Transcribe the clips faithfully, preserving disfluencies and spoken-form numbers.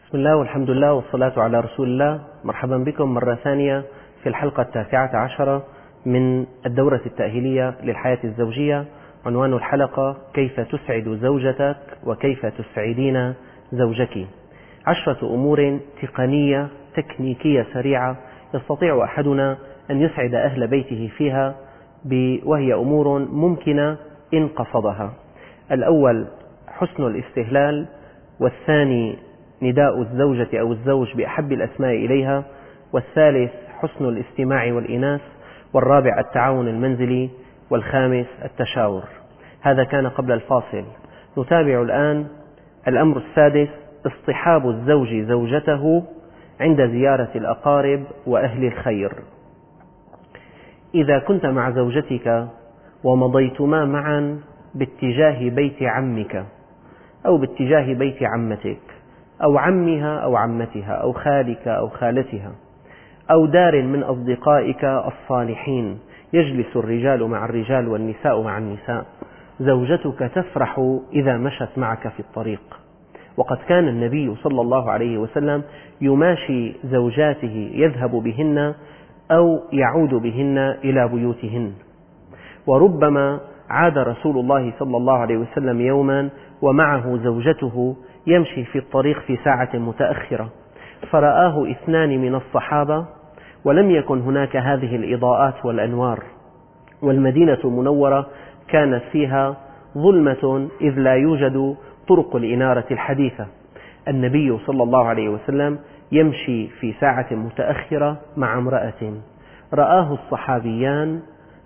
بسم الله والحمد لله والصلاة على رسول الله. مرحبا بكم مرة ثانية في الحلقة التاسعة عشرة من الدورة التأهيلية للحياة الزوجية. عنوان الحلقة: كيف تسعد زوجتك وكيف تسعدين زوجك. عشرة أمور تقنية تكنيكية سريعة يستطيع أحدنا أن يسعد أهل بيته فيها، وهي أمور ممكنة إن قصدها. الأول حسن الاستهلال، والثاني نداء الزوجة أو الزوج بأحب الأسماء إليها، والثالث حسن الاستماع والإناث، والرابع التعاون المنزلي، والخامس التشاور. هذا كان قبل الفاصل. نتابع الآن الأمر السادس: اصطحاب الزوج زوجته عند زيارة الأقارب وأهل الخير. إذا كنت مع زوجتك ومضيتما معا باتجاه بيت عمك أو باتجاه بيت عمتك أو عمها أو عمتها أو خالك أو خالتها أو دار من أصدقائك الصالحين، يجلس الرجال مع الرجال والنساء مع النساء، زوجتك تفرح إذا مشت معك في الطريق. وقد كان النبي صلى الله عليه وسلم يماشي زوجاته يذهب بهن أو يعود بهن إلى بيوتهن. وربما عاد رسول الله صلى الله عليه وسلم يوما ومعه زوجته يمشي في الطريق في ساعة متأخرة، فرآه اثنان من الصحابة ولم يكن هناك هذه الإضاءات والأنوار، والمدينة المنورة كانت فيها ظلمة إذ لا يوجد طرق الإنارة الحديثة. النبي صلى الله عليه وسلم يمشي في ساعة متأخرة مع امرأة، رآه الصحابيان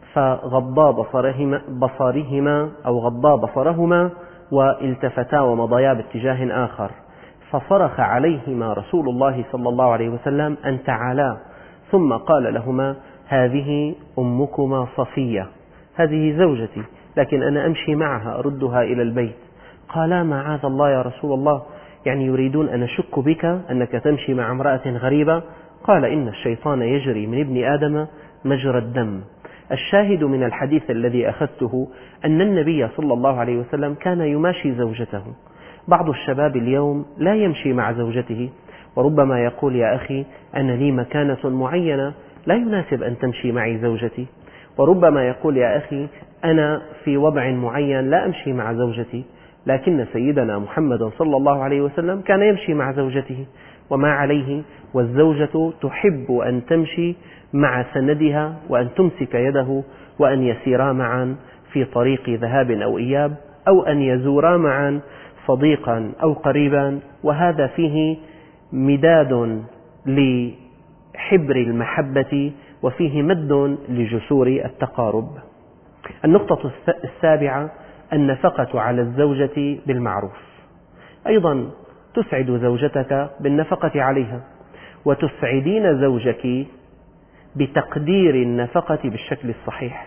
فغضا بصرهما, بصرهما أو غضا بصرهما والتفتا ومضيا باتجاه آخر، فصرخ عليهما رسول الله صلى الله عليه وسلم أن تعالا، ثم قال لهما: هذه أمكما صفية، هذه زوجتي، لكن أنا أمشي معها أردها إلى البيت. قالا: معاذ الله يا رسول الله، يعني يريدون أن أشك بك أنك تمشي مع امرأة غريبة؟ قال: إن الشيطان يجري من ابن آدم مجرى الدم. الشاهد من الحديث الذي أخذته أن النبي صلى الله عليه وسلم كان يماشي زوجته. بعض الشباب اليوم لا يمشي مع زوجته، وربما يقول: يا أخي، أنا لي مكانة معينة لا يناسب أن تمشي معي زوجتي. وربما يقول: يا أخي، أنا في وضع معين لا أمشي مع زوجتي. لكن سيدنا محمد صلى الله عليه وسلم كان يمشي مع زوجته وما عليه، والزوجة تحب أن تمشي مع سندها وأن تمسك يده وأن يسيرا معا في طريق ذهاب أو إياب، أو أن يزورا معا صديقا أو قريبا، وهذا فيه مداد لحبر المحبة وفيه مد لجسور التقارب. النقطة السابعة: النفقة على الزوجة بالمعروف. أيضا تسعد زوجتك بالنفقة عليها، وتسعدين زوجك بتقدير النفقة بالشكل الصحيح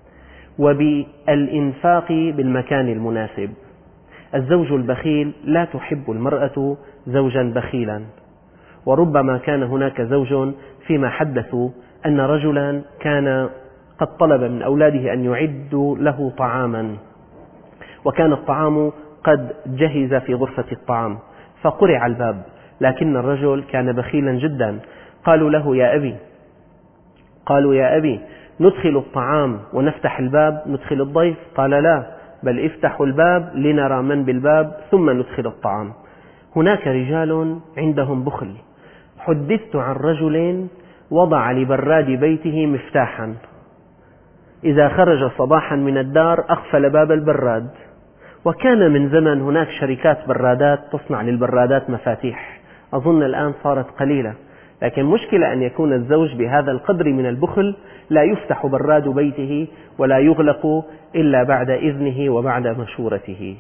وبالإنفاق بالمكان المناسب. الزوج البخيل لا تحب المرأة زوجا بخيلا. وربما كان هناك زوج فيما حدثوا أن رجلا كان قد طلب من أولاده أن يعدوا له طعاما، وكان الطعام قد جهز في غرفة الطعام، فقرع الباب، لكن الرجل كان بخيلا جدا. قالوا له: يا أبي قالوا يا أبي ندخل الطعام ونفتح الباب ندخل الضيف؟ قال: لا، بل افتحوا الباب لنرى من بالباب ثم ندخل الطعام. هناك رجال عندهم بخل. حدثت عن رجل وضع لبراد بيته مفتاحا، إذا خرج صباحا من الدار أقفل باب البراد. وكان من زمن هناك شركات برادات تصنع للبرادات مفاتيح، أظن الآن صارت قليلة، لكن مشكلة أن يكون الزوج بهذا القدر من البخل، لا يفتح براد بيته ولا يغلق إلا بعد إذنه وبعد مشورته.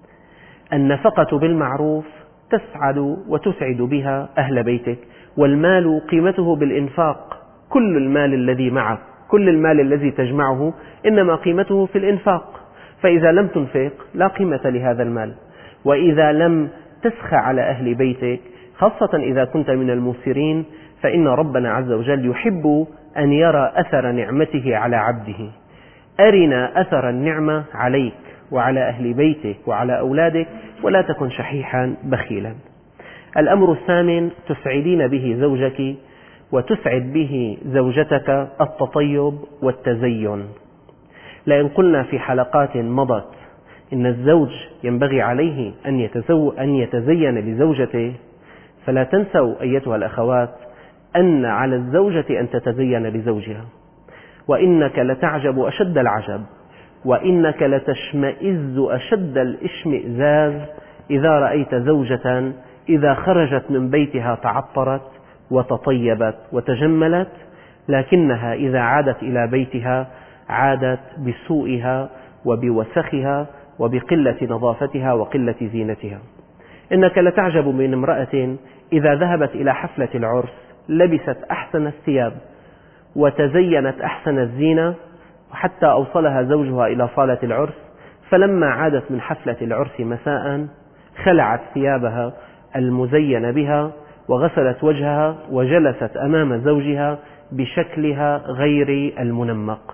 النفقة بالمعروف تسعد وتسعد بها أهل بيتك. والمال قيمته بالإنفاق. كل المال الذي معك، كل المال الذي تجمعه، إنما قيمته في الإنفاق. فإذا لم تنفق لا قيمة لهذا المال. وإذا لم تسخى على أهل بيتك، خاصة إذا كنت من الموسرين، فإن ربنا عز وجل يحب أن يرى أثر نعمته على عبده. أرنا أثر النعمة عليك وعلى أهل بيتك وعلى أولادك، ولا تكن شحيحا بخيلا. الأمر الثامن تسعدين به زوجك وتسعد به زوجتك التطيب والتزين. لئن قلنا في حلقات مضت إن الزوج ينبغي عليه أن يتزين لزوجته، فلا تنسوا أيتها الأخوات أن على الزوجة أن تتزين لزوجها. وإنك لتعجب أشد العجب، وإنك لتشمئز أشد الاشمئزاز إذا رأيت زوجة إذا خرجت من بيتها تعطرت وتطيبت وتجملت، لكنها إذا عادت إلى بيتها عادت بسوءها وبوسخها وبقلة نظافتها وقلة زينتها. إنك لتعجب من امرأة إذا ذهبت إلى حفلة العرس لبست أحسن الثياب وتزينت أحسن الزينة، حتى أوصلها زوجها إلى صالة العرس، فلما عادت من حفلة العرس مساء خلعت ثيابها المزينة بها وغسلت وجهها وجلست أمام زوجها بشكلها غير المنمق.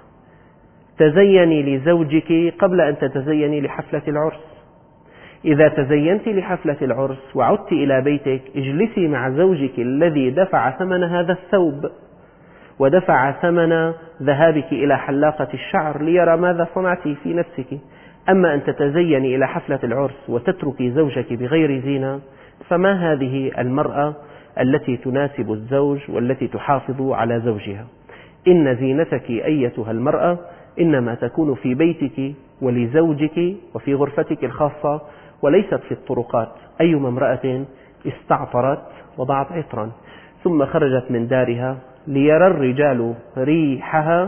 تزيني لزوجك قبل أن تتزيني لحفلة العرس. إذا تزينت لحفلة العرس وعدت إلى بيتك اجلسي مع زوجك الذي دفع ثمن هذا الثوب ودفع ثمن ذهابك إلى حلاقة الشعر ليرى ماذا صنعت في نفسك. أما أن تتزيني إلى حفلة العرس وتتركي زوجك بغير زينة، فما هذه المرأة التي تناسب الزوج والتي تحافظ على زوجها؟ إن زينتك أيتها المرأة إنما تكون في بيتك ولزوجك وفي غرفتك الخاصة، وليست في الطرقات. أيما امرأة استعطرت وضعت عطرا ثم خرجت من دارها ليرى الرجال ريحها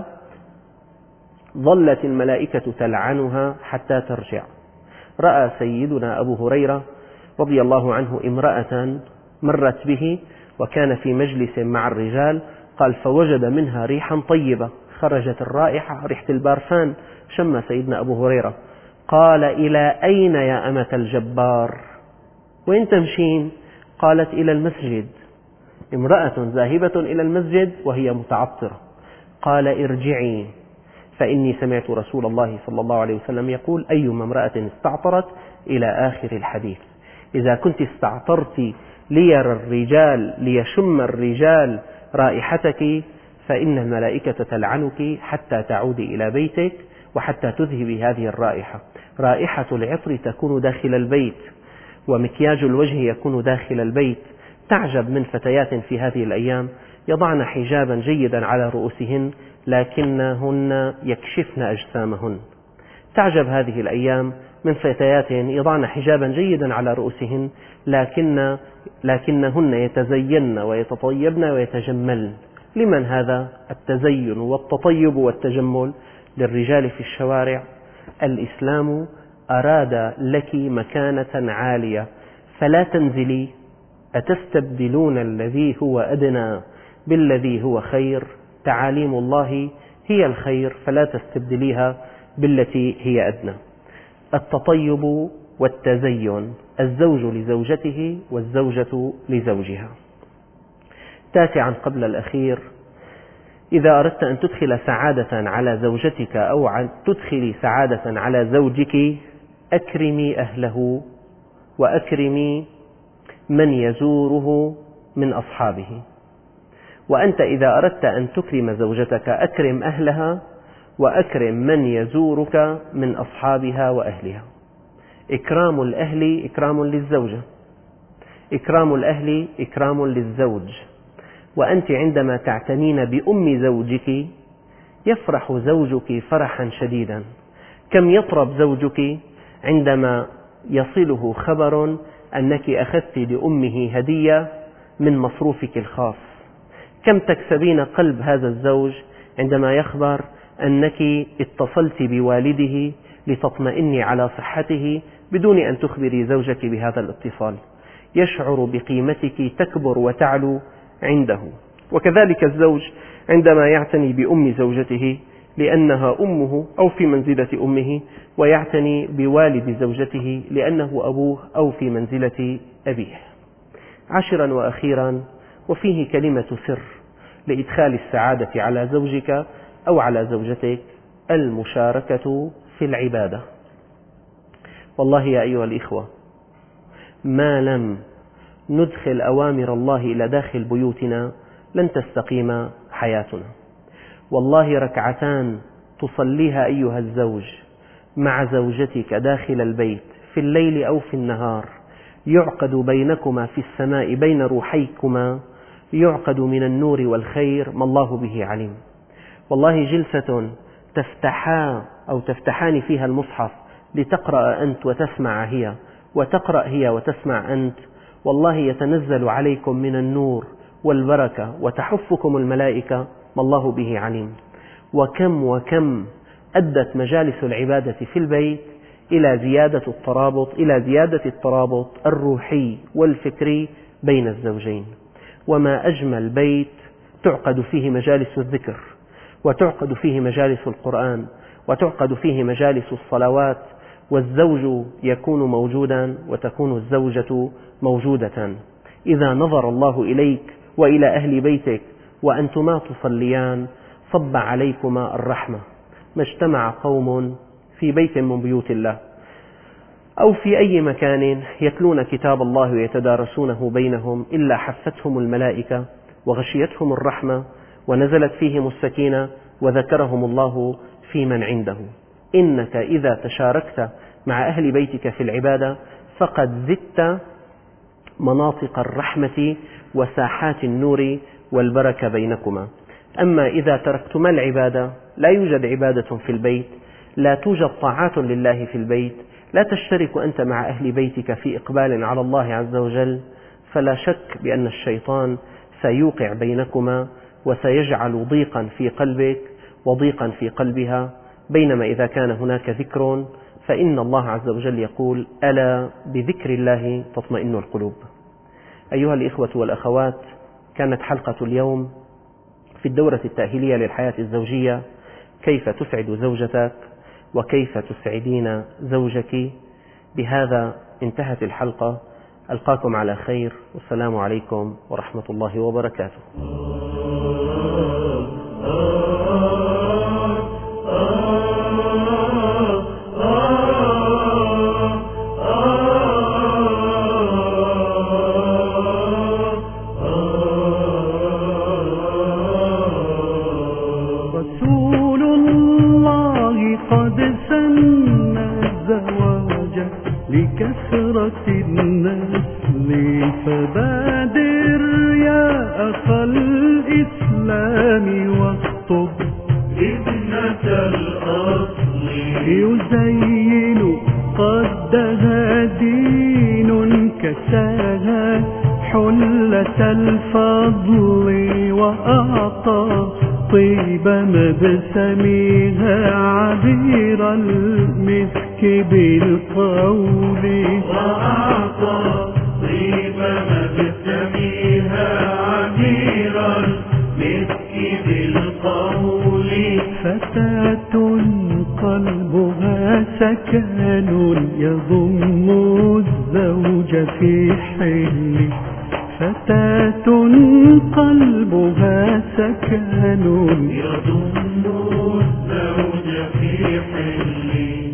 ظلت الملائكة تلعنها حتى ترجع. رأى سيدنا أبو هريرة رضي الله عنه امرأة مرت به وكان في مجلس مع الرجال، قال فوجد منها ريحا طيبة، خرجت الرائحة ريحة البارفان، شم سيدنا أبو هريرة، قال إلى أين يا أمة الجبار؟ وين تمشين؟ قالت إلى المسجد. امرأة ذاهبة إلى المسجد وهي متعطرة. قال ارجعي فإني سمعت رسول الله صلى الله عليه وسلم يقول أيما امرأة استعطرت إلى آخر الحديث. إذا كنت استعطرت ليرى الرجال ليشم الرجال رائحتك فإن الملائكة تلعنك حتى تعودي إلى بيتك وحتى تذهبي هذه الرائحة. رائحة العطر تكون داخل البيت ومكياج الوجه يكون داخل البيت. تعجب من فتيات في هذه الأيام يضعن حجابا جيدا على رؤوسهن لكنهن يكشفن أجسامهن. تعجب هذه الأيام من فتيات يضعن حجابا جيدا على رؤوسهن لكن لكنهن يتزين ويتطيبن ويتجملن. لمن هذا التزين والتطيب والتجمل؟ للرجال في الشوارع. الإسلام أراد لك مكانة عالية فلا تنزلي. أتستبدلون الذي هو أدنى بالذي هو خير؟ تعاليم الله هي الخير فلا تستبدليها بالتي هي أدنى. التطيب والتزين، الزوج لزوجته والزوجة لزوجها. تاسعا قبل الأخير، إذا أردت أن تدخل سعادة على زوجتك أو أن تدخلي سعادة على زوجك أكرمي أهله وأكرمي من يزوره من أصحابه. وأنت إذا أردت أن تكرم زوجتك أكرم أهلها وأكرم من يزورك من أصحابها وأهلها. إكرام الأهل إكرام للزوجة، إكرام الأهل إكرام للزوج. وأنت عندما تعتنين بأم زوجك يفرح زوجك فرحا شديدا. كم يطرب زوجك عندما يصله خبر أنك أخذت لأمه هدية من مصروفك الخاص. كم تكسبين قلب هذا الزوج عندما يخبر أنك اتصلت بوالده لتطمئني على صحته بدون أن تخبري زوجك بهذا الاتصال. يشعر بقيمتك تكبر وتعلو عنده. وكذلك الزوج عندما يعتني بأم زوجته لأنها أمه أو في منزلة أمه، ويعتني بوالد زوجته لأنه أبوه أو في منزلة أبيه. عشرا وأخيرا، وفيه كلمة سر لإدخال السعادة على زوجك أو على زوجتك، المشاركة في العبادة. والله يا أيها الإخوة، ما لم ندخل أوامر الله إلى داخل بيوتنا لن تستقيم حياتنا. والله ركعتان تصليها أيها الزوج مع زوجتك داخل البيت في الليل أو في النهار يعقد بينكما في السماء بين روحيكما، يعقد من النور والخير ما الله به عليم. والله جلسة تفتحا أو تفتحان فيها المصحف لتقرأ أنت وتسمع هي، وتقرأ هي وتسمع أنت، والله يتنزل عليكم من النور والبركة وتحفكم الملائكة ما الله به عليم. وكم وكم أدت مجالس العبادة في البيت إلى زيادة الترابط إلى زيادة الترابط الروحي والفكري بين الزوجين. وما أجمل بيت تعقد فيه مجالس الذكر، وتعقد فيه مجالس القرآن، وتعقد فيه مجالس الصلوات، والزوج يكون موجودا وتكون الزوجة موجودة. إذا نظر الله إليك وإلى أهل بيتك وأنتما تصليان صب عليكما الرحمة. ما اجتمع قوم في بيت من بيوت الله أو في أي مكان يتلون كتاب الله ويتدارسونه بينهم إلا حفتهم الملائكة وغشيتهم الرحمة ونزلت فيهم السكينة وذكرهم الله في من عنده. إنك إذا تشاركت مع أهل بيتك في العبادة فقد زدت مناطق الرحمة وساحات النور والبركة بينكما. أما إذا تركتما العبادة لا يوجد عبادة في البيت، لا توجد طاعات لله في البيت، لا تشترك أنت مع أهل بيتك في إقبال على الله عز وجل، فلا شك بأن الشيطان سيوقع بينكما وسيجعل ضيقا في قلبك وضيقا في قلبها. بينما إذا كان هناك ذكر فإن الله عز وجل يقول: ألا بذكر الله تطمئن القلوب. أيها الإخوة والأخوات، كانت حلقة اليوم في الدورة التأهيلية للحياة الزوجية: كيف تسعد زوجتك وكيف تسعدين زوجك. بهذا انتهت الحلقة، ألقاكم على خير، والسلام عليكم ورحمة الله وبركاته. رسول الله قد سن الزواج لكثرة النسل، فبادر يا أخا الإسلام واخطب ابنة الأصل، يزين قدها دين كساها حلة الفضل، وأعطى طيب مبسمها عبير المسك بالقول، وأعطى طيب مبسمها عبير المسك بالقول. فتاة قلبها سكن يضم الزوج في حله، فتاة قلبها سكن يضم الزوج في حله.